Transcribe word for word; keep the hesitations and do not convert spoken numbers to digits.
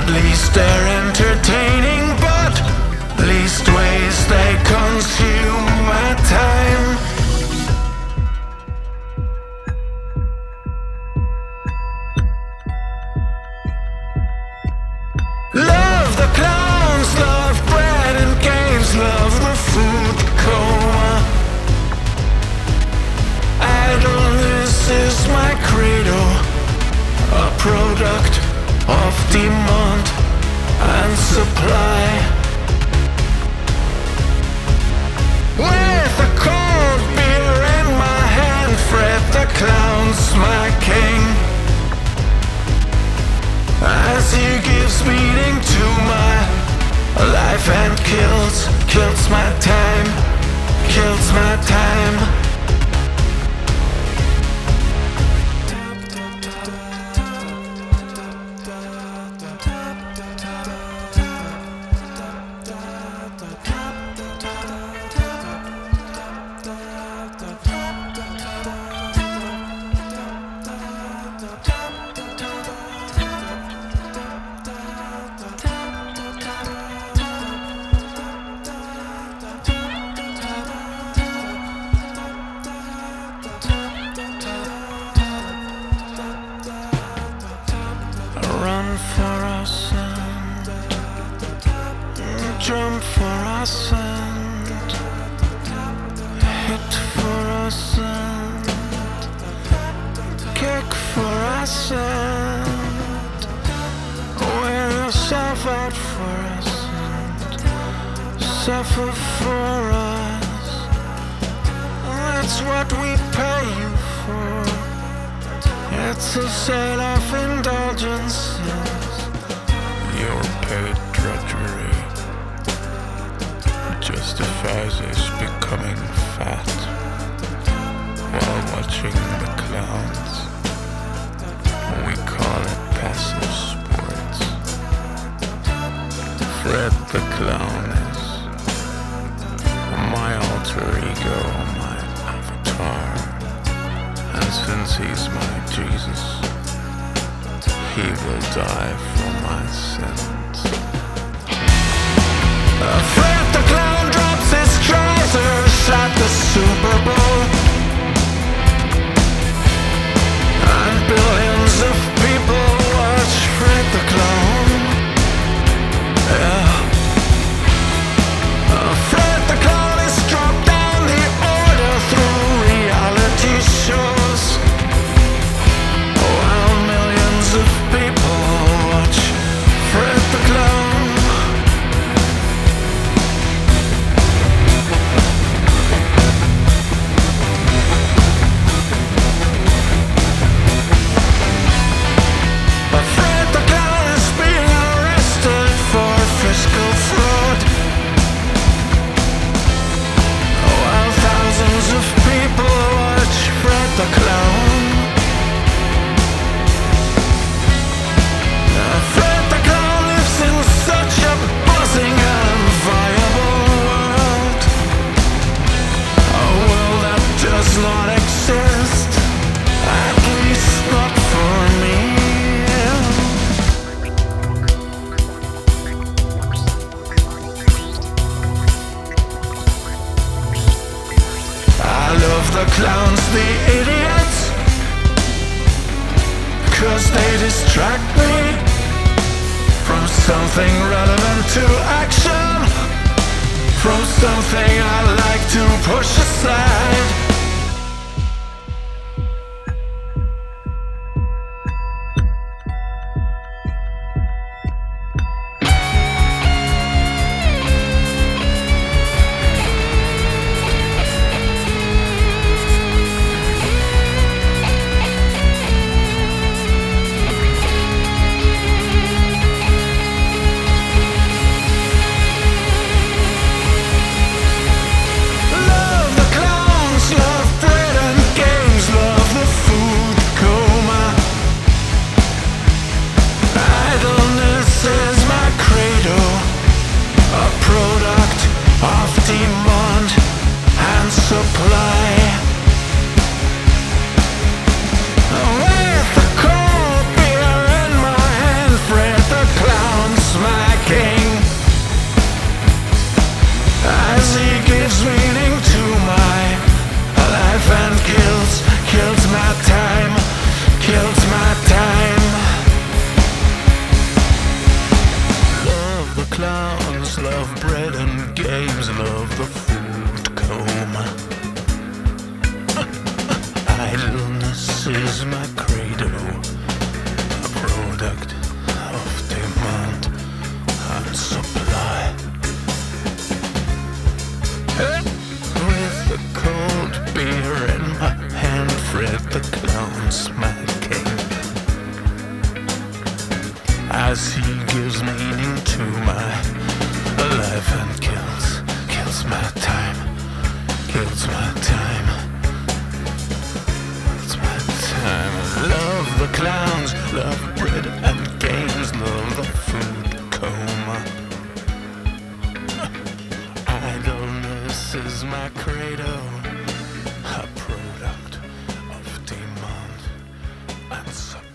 Least they're entertaining, but least ways they consume my time. Love the clowns, love bread and games, love the food coma. Idleness is my credo, a product of demand and supply. With a cold beer in my hand, Fred the Clown's my king. As he gives meaning to my life and kills, kills my time, kills my time. Run for ascent, jump for ascent, hit for ascent, kick for ascent, wear yourself out for ascent, suffer for us, that's what we pay you for. It's a sale of indulgences. Your paid drudgery justifies us becoming fat while watching the clowns. We call it passive sports. Fred the Clown is my alter ego, my avatar. And since he's my Jesus, he will die for my sins. Fred the Clown drops his trousers at the Super Bowl, and billions of people watch Fred the Clown. Yeah. Fred the Clown is dropped down the order through reality shows, while millions of people watch Fred the Clown. But Fred the Clown is being arrested for fiscal fraud, while thousands of people watch Fred the Clown. Fred the Clown lives in such a buzzing and viable world, a world that does not exist, at least not for me. I love the clowns, the idiots, 'cause they distract me from something relevant to action, from something I like to push aside. Love the clowns, as he gives meaning to my life and kills, kills my time, kills my time, kills my time. Love the clowns, love bread and games, love the food coma. Idleness is my credo, a product of demand and supply.